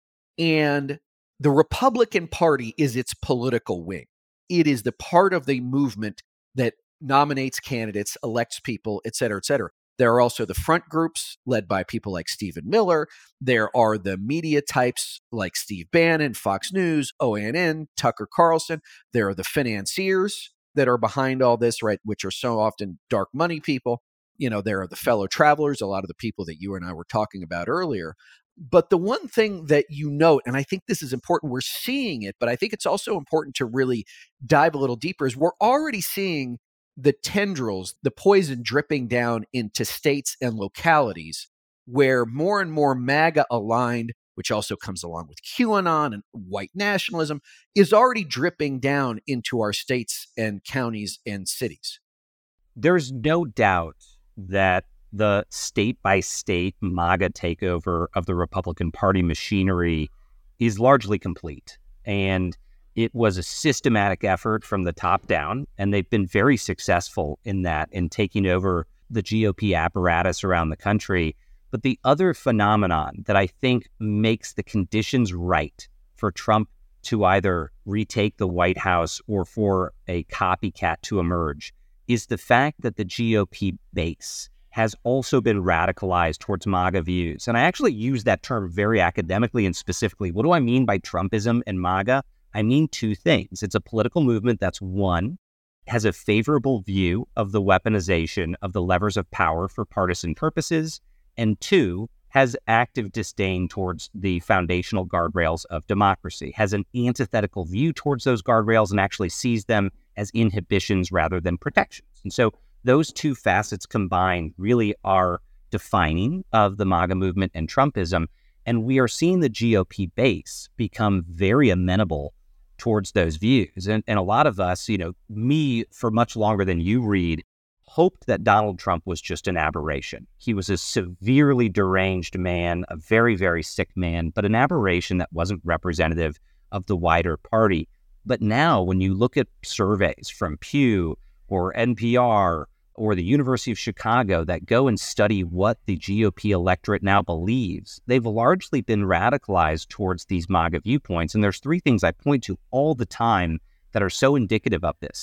And the Republican Party is its political wing. It is the part of the movement that nominates candidates, elects people, et cetera, et cetera. There are also the front groups led by people like Stephen Miller. There are the media types like Steve Bannon, Fox News, OANN, Tucker Carlson. There are the financiers that are behind all this, right, which are so often dark money people. There are the fellow travelers, a lot of the people that you and I were talking about earlier. But the one thing that you note, and I think this is important, we're seeing it, but I think it's also important to really dive a little deeper, is we're already seeing the tendrils, the poison dripping down into states and localities where more and more MAGA aligned, which also comes along with QAnon and white nationalism, is already dripping down into our states and counties and cities. There's no doubt that the state-by-state MAGA takeover of the Republican Party machinery is largely complete. And it was a systematic effort from the top down, and they've been very successful in that, in taking over the GOP apparatus around the country. But the other phenomenon that I think makes the conditions right for Trump to either retake the White House or for a copycat to emerge is the fact that the GOP base has also been radicalized towards MAGA views. And I actually use that term very academically and specifically. What do I mean by Trumpism and MAGA? I mean two things. It's a political movement that's, one, has a favorable view of the weaponization of the levers of power for partisan purposes, and two, has active disdain towards the foundational guardrails of democracy, has an antithetical view towards those guardrails and actually sees them as inhibitions rather than protections. And so those two facets combined really are defining of the MAGA movement and Trumpism. And we are seeing the GOP base become very amenable towards those views. And a lot of us, me for much longer than you, Reed, hoped that Donald Trump was just an aberration. He was a severely deranged man, a very, very sick man, but an aberration that wasn't representative of the wider party. But now when you look at surveys from Pew or NPR or the University of Chicago that go and study what the GOP electorate now believes, they've largely been radicalized towards these MAGA viewpoints. And there's three things I point to all the time that are so indicative of this.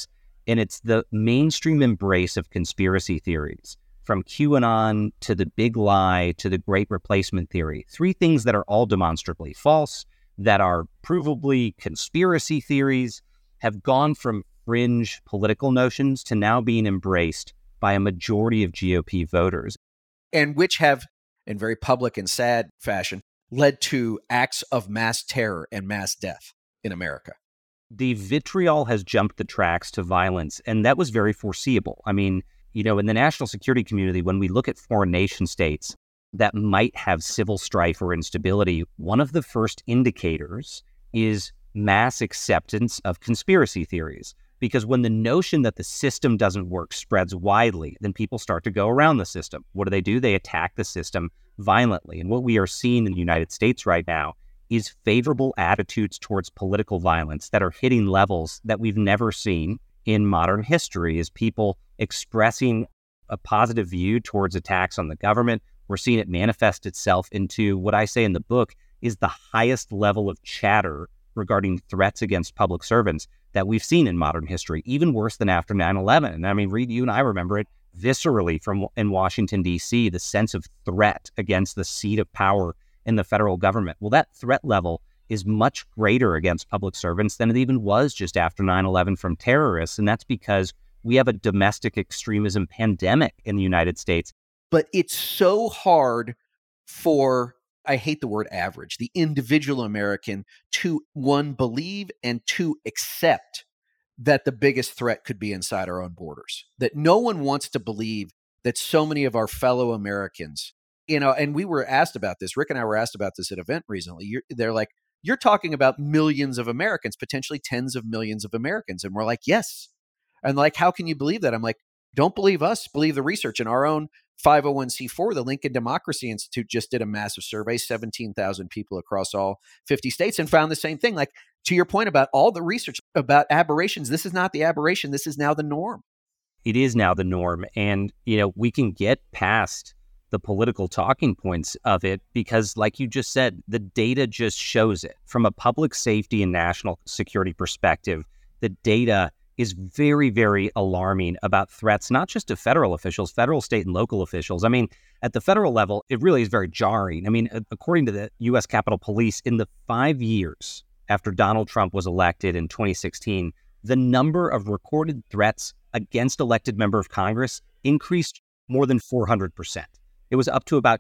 And it's the mainstream embrace of conspiracy theories, from QAnon to the big lie to the great replacement theory. Three things that are all demonstrably false, that are provably conspiracy theories, have gone from fringe political notions to now being embraced by a majority of GOP voters. And which have, in very public and sad fashion, led to acts of mass terror and mass death in America. The vitriol has jumped the tracks to violence, and that was very foreseeable. I mean, in the national security community, when we look at foreign nation states that might have civil strife or instability, one of the first indicators is mass acceptance of conspiracy theories. Because when the notion that the system doesn't work spreads widely, then people start to go around the system. What do? They attack the system violently. And what we are seeing in the United States right now is favorable attitudes towards political violence that are hitting levels that we've never seen in modern history, as people expressing a positive view towards attacks on the government. We're seeing it manifest itself into what I say in the book is the highest level of chatter regarding threats against public servants that we've seen in modern history, even worse than after 9/11. And I mean, Reed, you and I remember it viscerally in Washington, D.C., the sense of threat against the seat of power in the federal government. Well, that threat level is much greater against public servants than it even was just after 9/11 from terrorists. And that's because we have a domestic extremism pandemic in the United States. But it's so hard for, I hate the word average, the individual American to, one, believe and two, accept that the biggest threat could be inside our own borders. That no one wants to believe that so many of our fellow Americans, and we were asked about this, Rick and I were asked about this at an event recently. They're like, you're talking about millions of Americans, potentially tens of millions of Americans. And we're like, yes. And like, how can you believe that? I'm like, don't believe us, believe the research. In our own 501c4, the Lincoln Democracy Institute just did a massive survey, 17,000 people across all 50 states, and found the same thing. Like, to your point about all the research about aberrations, this is not the aberration. This is now the norm. It is now the norm. And, we can get past the political talking points of it because, like you just said, the data just shows it. From a public safety and national security perspective, the data is very, very alarming about threats, not just to federal officials, federal, state, and local officials. I mean, at the federal level, it really is very jarring. I mean, according to the U.S. Capitol Police, in the 5 years after Donald Trump was elected in 2016, the number of recorded threats against elected member of Congress increased more than 400%. It was up to about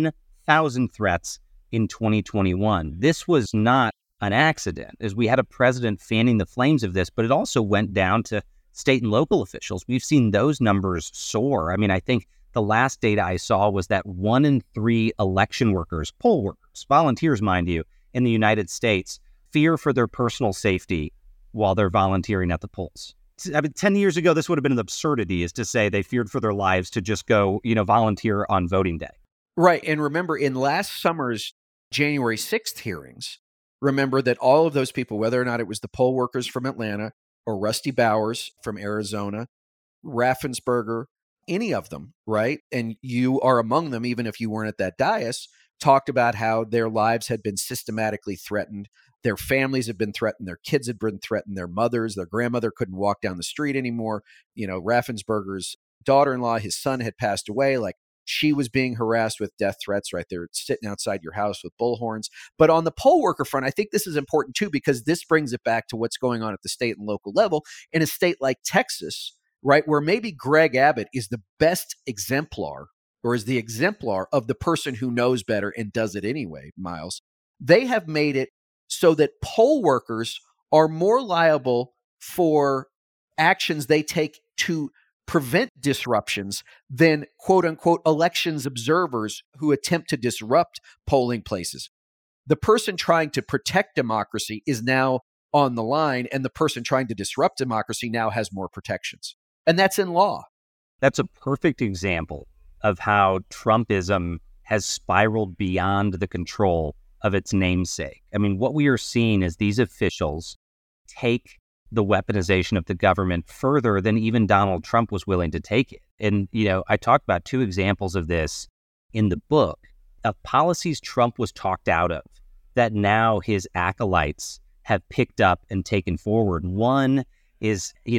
10,000 threats in 2021. This was not an accident, as we had a president fanning the flames of this, but it also went down to state and local officials. We've seen those numbers soar. I mean, I think the last data I saw was that 1 in 3 election workers, poll workers, volunteers, mind you, in the United States, fear for their personal safety while they're volunteering at the polls. I mean, 10 years ago, this would have been an absurdity, is to say they feared for their lives to just go, volunteer on voting day. Right. And remember, in last summer's January 6th hearings, remember that all of those people, whether or not it was the poll workers from Atlanta or Rusty Bowers from Arizona, Raffensperger, any of them, right? And you are among them, even if you weren't at that dais, talked about how their lives had been systematically threatened. Their families had been threatened. Their kids had been threatened. Their mothers, their grandmother couldn't walk down the street anymore. Raffensperger's daughter-in-law, his son had passed away. Like, she was being harassed with death threats, right? They're sitting outside your house with bullhorns. But on the poll worker front, I think this is important too, because this brings it back to what's going on at the state and local level. In a state like Texas, right, where maybe Greg Abbott is the best exemplar, or is the exemplar of the person who knows better and does it anyway, Miles. They have made it so that poll workers are more liable for actions they take to prevent disruptions than quote unquote elections observers who attempt to disrupt polling places. The person trying to protect democracy is now on the line, and the person trying to disrupt democracy now has more protections. And that's in law. That's a perfect example of how Trumpism has spiraled beyond the control of its namesake. I mean, what we are seeing is these officials take the weaponization of the government further than even Donald Trump was willing to take it. And, I talk about 2 examples of this in the book, of policies Trump was talked out of that now his acolytes have picked up and taken forward. One is, he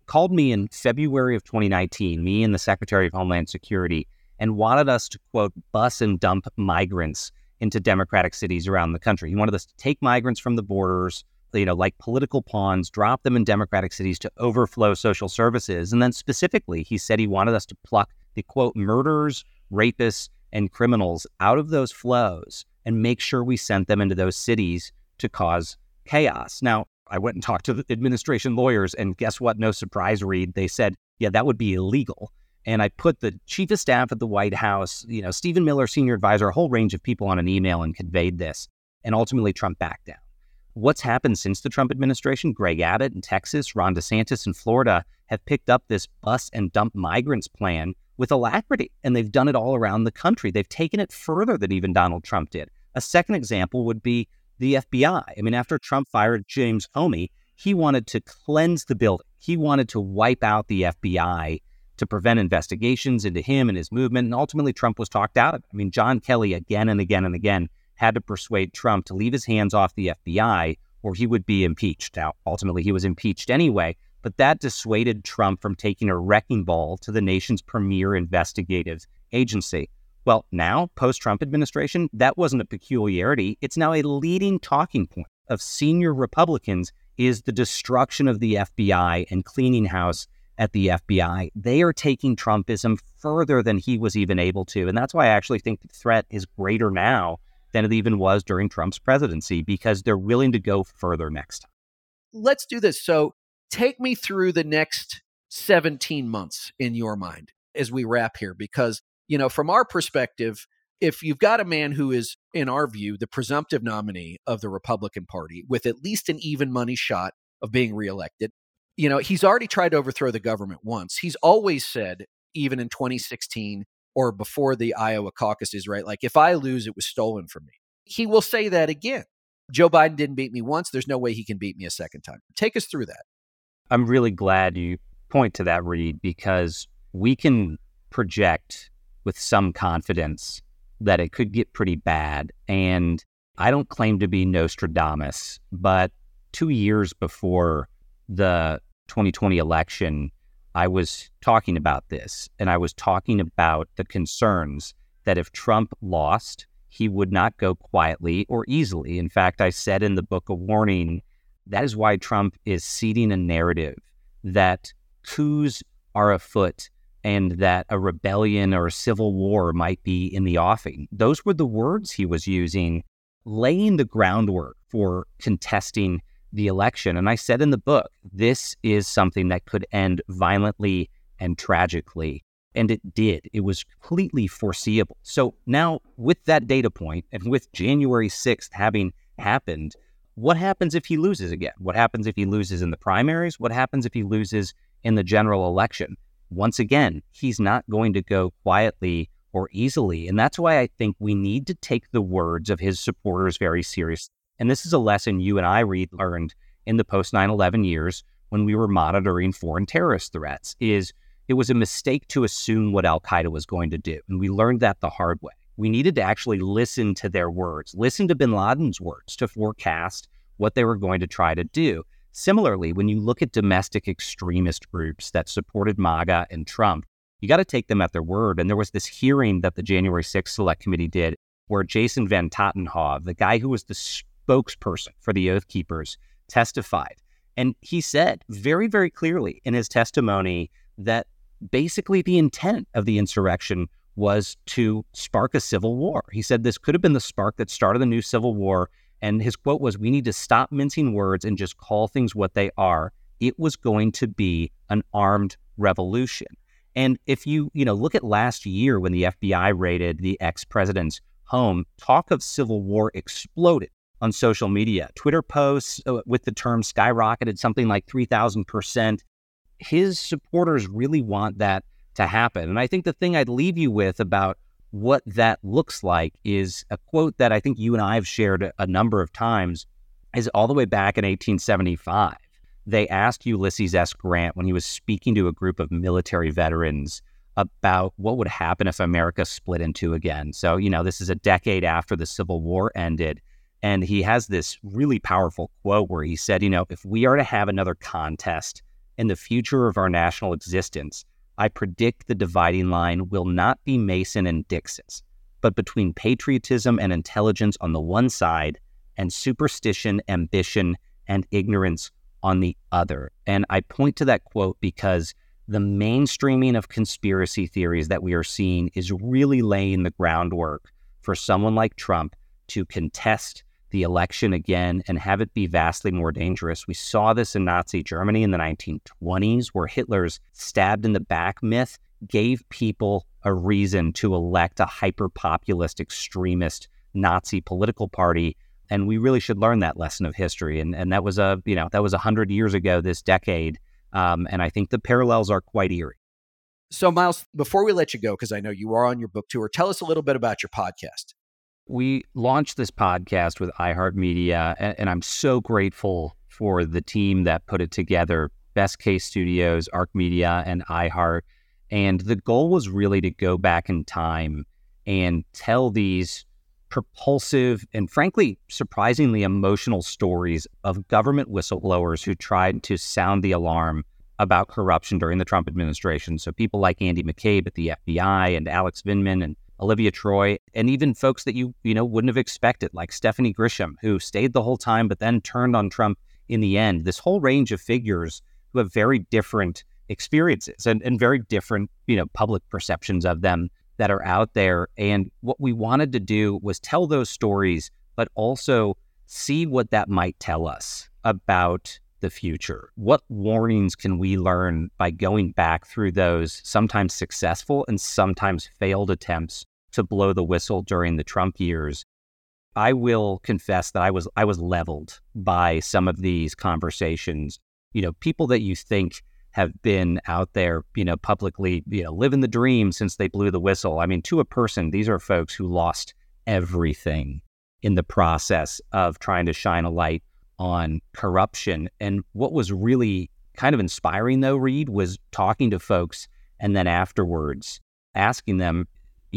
called me in February of 2019, me and the Secretary of Homeland Security, and wanted us to, quote, bus and dump migrants into democratic cities around the country. He wanted us to take migrants from the borders, like political pawns, drop them in democratic cities to overflow social services. And then specifically, he said he wanted us to pluck the, quote, murderers, rapists, and criminals out of those flows and make sure we sent them into those cities to cause chaos. Now, I went and talked to the administration lawyers, and guess what? No surprise, Reed. They said, yeah, that would be illegal. And I put the chief of staff at the White House, Stephen Miller, senior advisor, a whole range of people on an email and conveyed this. And ultimately, Trump backed down. What's happened since the Trump administration? Greg Abbott in Texas, Ron DeSantis in Florida have picked up this bus and dump migrants plan with alacrity. And they've done it all around the country. They've taken it further than even Donald Trump did. A second example would be the FBI. I mean, after Trump fired James Comey, he wanted to cleanse the building. He wanted to wipe out the FBI to prevent investigations into him and his movement. And ultimately, Trump was talked out of it. I mean, John Kelly again and again and again had to persuade Trump to leave his hands off the FBI or he would be impeached. Now, ultimately, he was impeached anyway, but that dissuaded Trump from taking a wrecking ball to the nation's premier investigative agency. Well, now, post-Trump administration, that wasn't a peculiarity. It's now a leading talking point of senior Republicans is the destruction of the FBI and cleaning house at the FBI. They are taking Trumpism further than he was even able to. And that's why I actually think the threat is greater now than it even was during Trump's presidency, because they're willing to go further next time. Let's do this. So take me through the next 17 months in your mind as we wrap here, because, from our perspective, if you've got a man who is, in our view, the presumptive nominee of the Republican Party with at least an even money shot of being reelected, he's already tried to overthrow the government once. He's always said, even in 2016 or before the Iowa caucuses, right? Like, if I lose, it was stolen from me. He will say that again. Joe Biden didn't beat me once. There's no way he can beat me a second time. Take us through that. I'm really glad you point to that, Reed, because we can project with some confidence that it could get pretty bad. And I don't claim to be Nostradamus, but 2 years before the 2020 election, I was talking about this, and I was talking about the concerns that if Trump lost, he would not go quietly or easily. In fact, I said in the book, A Warning, that is why Trump is seeding a narrative that coups are afoot and that a rebellion or a civil war might be in the offing. Those were the words he was using, laying the groundwork for contesting the election. And I said in the book, this is something that could end violently and tragically. And it did. It was completely foreseeable. So now with that data point and with January 6th having happened, what happens if he loses again? What happens if he loses in the primaries? What happens if he loses in the general election? Once again, he's not going to go quietly or easily. And that's why I think we need to take the words of his supporters very seriously. And this is a lesson you and I, Reed, learned in the post 9/11 years when we were monitoring foreign terrorist threats, is it was a mistake to assume what Al-Qaeda was going to do. And we learned that the hard way. We needed to actually listen to their words, listen to bin Laden's words to forecast what they were going to try to do. Similarly, when you look at domestic extremist groups that supported MAGA and Trump, you got to take them at their word. And there was this hearing that the January 6th Select Committee did where Jason Van Tatenhove, the guy who was the spokesperson for the Oath Keepers, testified. And he said very, very clearly in his testimony that basically the intent of the insurrection was to spark a civil war. He said this could have been the spark that started the new civil war. And his quote was, "We need to stop mincing words and just call things what they are." It was going to be an armed revolution. And if you look at last year when the FBI raided the ex-president's home, talk of civil war exploded on social media. Twitter posts with the term skyrocketed something like 3,000%. His supporters really want that to happen. And I think the thing I'd leave you with about what that looks like is a quote that I think you and I have shared a number of times, is all the way back in 1875. They asked Ulysses S. Grant when he was speaking to a group of military veterans about what would happen if America split in two again. So, this is a decade after the Civil War ended. And he has this really powerful quote where he said, if we are to have another contest and the future of our national existence, I predict the dividing line will not be Mason and Dixon's, but between patriotism and intelligence on the one side and superstition, ambition, and ignorance on the other. And I point to that quote because the mainstreaming of conspiracy theories that we are seeing is really laying the groundwork for someone like Trump to contest the election again and have it be vastly more dangerous. We saw this in Nazi Germany in the 1920s, where Hitler's stabbed in the back myth gave people a reason to elect a hyper-populist, extremist Nazi political party. And we really should learn that lesson of history. And that was 100 years ago this decade. And I think the parallels are quite eerie. So, Miles, before we let you go, because I know you are on your book tour, tell us a little bit about your podcast. We launched this podcast with iHeartMedia, and I'm so grateful for the team that put it together, Best Case Studios, Arc Media, and iHeart. And the goal was really to go back in time and tell these propulsive and frankly, surprisingly emotional stories of government whistleblowers who tried to sound the alarm about corruption during the Trump administration. So people like Andy McCabe at the FBI and Alex Vindman and Olivia Troy, and even folks that you wouldn't have expected, like Stephanie Grisham, who stayed the whole time but then turned on Trump in the end. This whole range of figures who have very different experiences and very different, public perceptions of them that are out there. And what we wanted to do was tell those stories, but also see what that might tell us about the future. What warnings can we learn by going back through those sometimes successful and sometimes failed attempts to blow the whistle during the Trump years? I will confess that I was leveled by some of these conversations. People that you think have been out there, publicly, living the dream since they blew the whistle. I mean, to a person, these are folks who lost everything in the process of trying to shine a light on corruption. And what was really kind of inspiring, though, Reed, was talking to folks and then afterwards asking them,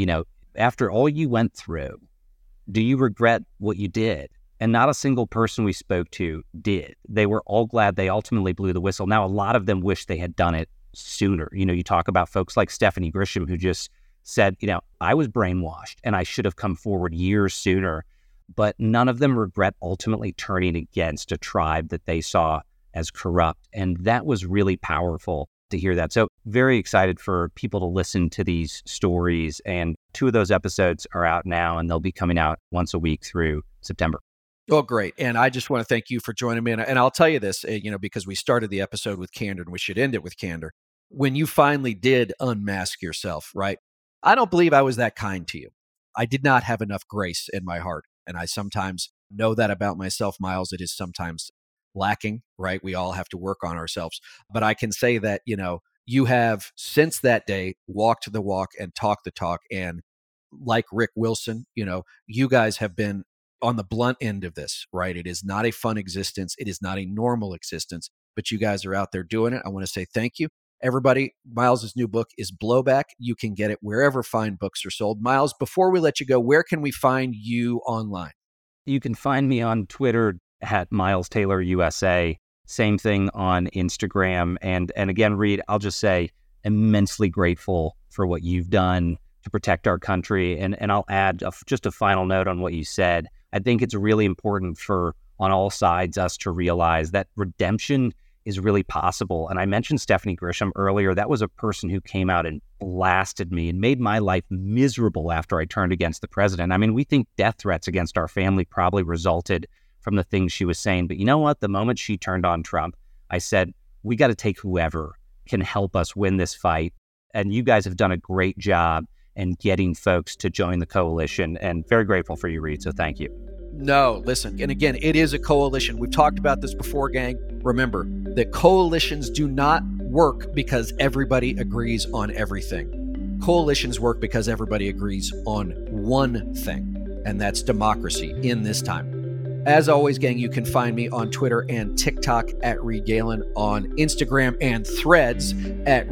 after all you went through, do you regret what you did? And not a single person we spoke to did. They were all glad they ultimately blew the whistle. Now, a lot of them wish they had done it sooner. You talk about folks like Stephanie Grisham, who just said, I was brainwashed and I should have come forward years sooner. But none of them regret ultimately turning against a tribe that they saw as corrupt. And that was really powerful to hear that. So very excited for people to listen to these stories. And 2 of those episodes are out now, and they'll be coming out once a week through September. Oh, great. And I just want to thank you for joining me. And I'll tell you this, because we started the episode with candor and we should end it with candor. When you finally did unmask yourself, right? I don't believe I was that kind to you. I did not have enough grace in my heart. And I sometimes know that about myself, Miles. It is sometimes lacking, right? We all have to work on ourselves. But I can say that, you have since that day walked the walk and talked the talk. And like Rick Wilson, you guys have been on the blunt end of this, right? It is not a fun existence. It is not a normal existence, but you guys are out there doing it. I want to say thank you. Everybody, Miles's new book is Blowback. You can get it wherever fine books are sold. Miles, before we let you go, where can we find you online? You can find me on Twitter at Miles Taylor USA. Same thing on Instagram. And again, Reed, I'll just say immensely grateful for what you've done to protect our country. And I'll add just a final note on what you said. I think it's really important for, on all sides, us to realize that redemption is really possible. And I mentioned Stephanie Grisham earlier. That was a person who came out and blasted me and made my life miserable after I turned against the president. I mean, we think death threats against our family probably resulted from the things she was saying. But you know what? The moment she turned on Trump, I said, we got to take whoever can help us win this fight. And you guys have done a great job in getting folks to join the coalition, and very grateful for you, Reed. So thank you. No, listen. And again, it is a coalition. We've talked about this before, gang. Remember that coalitions do not work because everybody agrees on everything. Coalitions work because everybody agrees on one thing, and that's democracy in this time. As always, gang, you can find me on Twitter and TikTok at Reed Galen, on Instagram and Threads at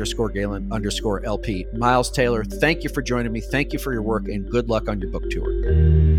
Reed_Galen_LP. Miles Taylor, thank you for joining me. Thank you for your work, and good luck on your book tour.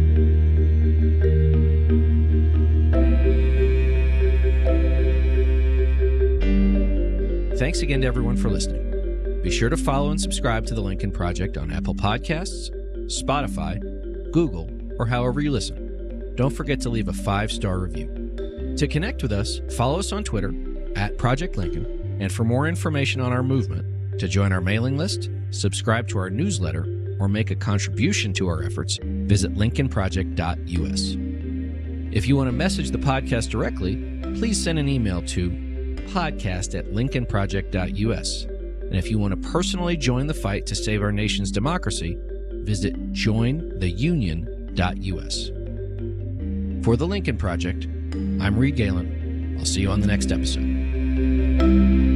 Thanks again to everyone for listening. Be sure to follow and subscribe to The Lincoln Project on Apple Podcasts, Spotify, Google, or however you listen. Don't forget to leave a 5-star review. To connect with us, follow us on Twitter @Project Lincoln, and for more information on our movement, to join our mailing list, subscribe to our newsletter, or make a contribution to our efforts, visit lincolnproject.us. If you want to message the podcast directly, please send an email to podcast@lincolnproject.us. And if you want to personally join the fight to save our nation's democracy, visit jointheunion.us. For The Lincoln Project, I'm Reed Galen. I'll see you on the next episode.